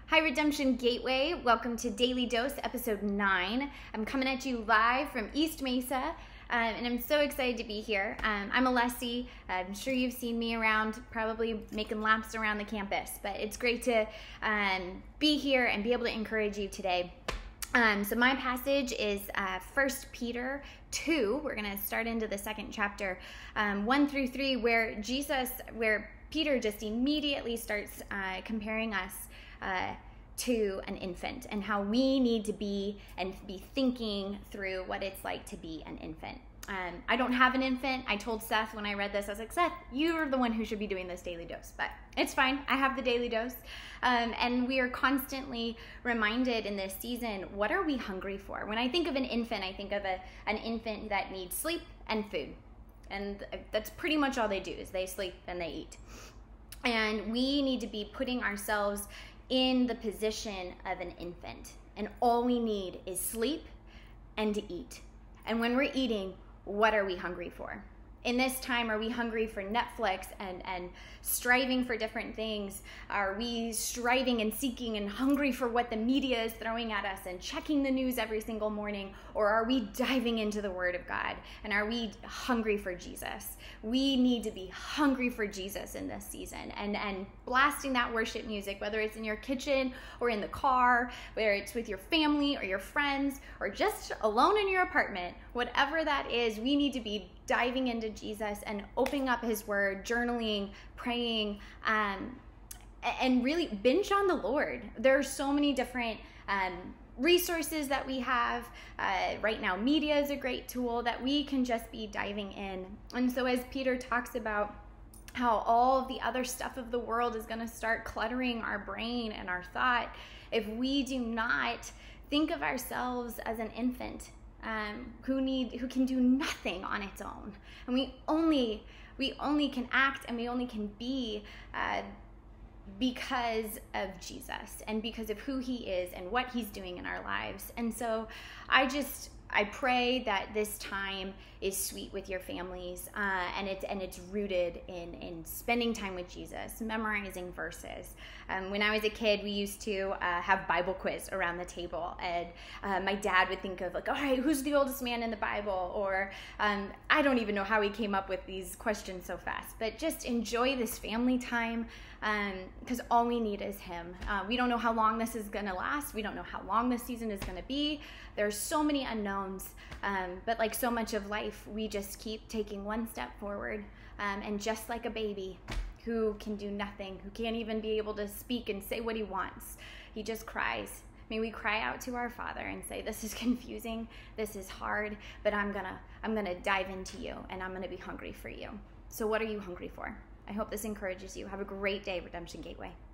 Hi, Redemption Gateway. Welcome to Daily Dose, episode 9. I'm coming at you live from East Mesa, and I'm so excited to be here. I'm Alessi. I'm sure you've seen me around, probably making laps around the campus, but it's great to be here and be able to encourage you today. So my passage is 1 Peter 2. We're going to start into the second chapter, 1 through 3, where Peter just immediately starts comparing us to an infant and how we need to be and be thinking through what it's like to be an infant. I don't have an infant. I told Seth when I read this, I was like, Seth, you're the one who should be doing this daily dose, but it's fine. I have the daily dose. And we are constantly reminded in this season, what are we hungry for? When I think of an infant, I think of an infant that needs sleep and food. And that's pretty much all they do is they sleep and they eat. And we need to be putting ourselves in the position of an infant. And all we need is sleep and to eat. And when we're eating, what are we hungry for? In this time, are we hungry for Netflix and striving for different things? Are we striving and seeking and hungry for what the media is throwing at us and checking the news every single morning? Or are we diving into the Word of God? And are we hungry for Jesus? We need to be hungry for Jesus in this season and blasting that worship music, whether it's in your kitchen or in the car, whether it's with your family or your friends or just alone in your apartment, whatever that is, we need to be diving into Jesus and opening up his word, journaling, praying, and really binge on the Lord. There are so many different resources that we have right now. Media is a great tool that we can just be diving in. And so as Peter talks about how all of the other stuff of the world is going to start cluttering our brain and our thought, if we do not think of ourselves as an infant, who can do nothing on its own, and we only can act and we only can be because of Jesus and because of who he is and what he's doing in our lives. And so I pray that this time is sweet with your families, and it's rooted in spending time with Jesus, memorizing verses. When I was a kid, we used to have Bible quiz around the table, and my dad would think of like, all right, who's the oldest man in the Bible? Or I don't even know how he came up with these questions so fast, but just enjoy this family time, because all we need is him. We don't know how long this is going to last. We don't know how long this season is going to be. There's so many unknowns, but like so much of life, we just keep taking one step forward, and just like a baby who can do nothing, who can't even be able to speak and say what he wants, he just cries. May we cry out to our Father and say, this is confusing, this is hard, but I'm gonna dive into you, and I'm gonna be hungry for you. So what are you hungry for? I hope this encourages you. Have a great day, Redemption Gateway.